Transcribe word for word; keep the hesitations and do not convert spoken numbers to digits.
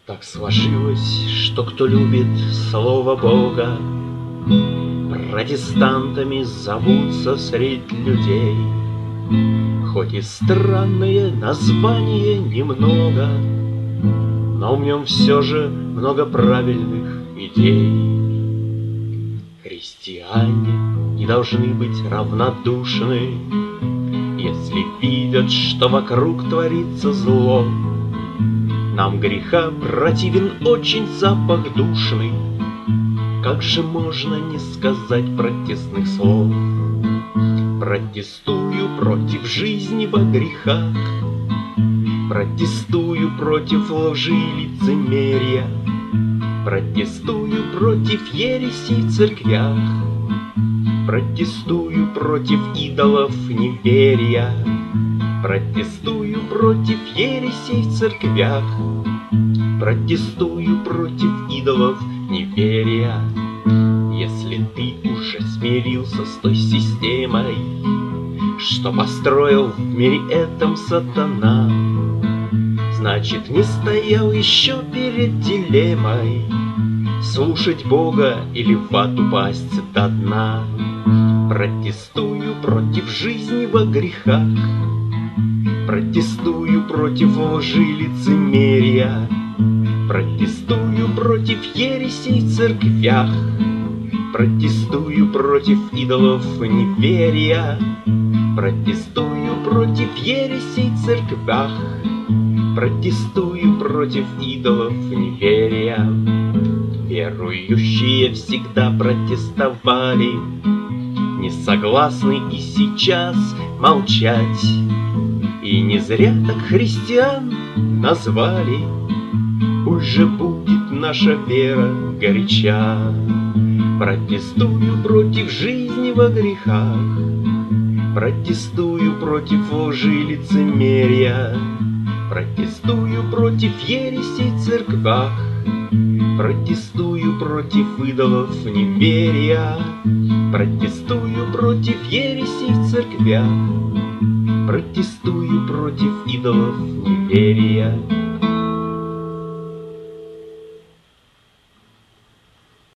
Так сложилось, что кто любит слово Бога, протестантами зовутся средь людей. Хоть и странное название немного, но в нем все же много правильных идей. Христиане не должны быть равнодушны, если видят, что вокруг творится зло. Нам греха противен очень запах душный, как же можно не сказать протестных слов? Протестую против жизни во грехах, протестую против лжи и лицемерия, протестую против ересей в церквях, протестую против идолов неверия, протестую против ересей в церквях, протестую против идолов неверия. Если ты уже смирился с той системой, что построил в мире этом сатана, значит, не стоял еще перед дилеммой слушать Бога или в ад упасть до дна. Протестую против жизни во грехах, протестую против лжи и лицемерия, протестую против ересей в церквях, протестую против идолов неверия, протестую против ересей в церквях, протестую против идолов неверия. Верующие всегда протестовали, не согласны и сейчас молчать. И не зря так христиан назвали, пусть же будет наша вера горяча. Протестую против жизни во грехах, протестую против лжи и лицемерия, протестую против ересей в церквах, протестую против идолов неверия, протестую против ересей в церквях, протестую против идолов неверия.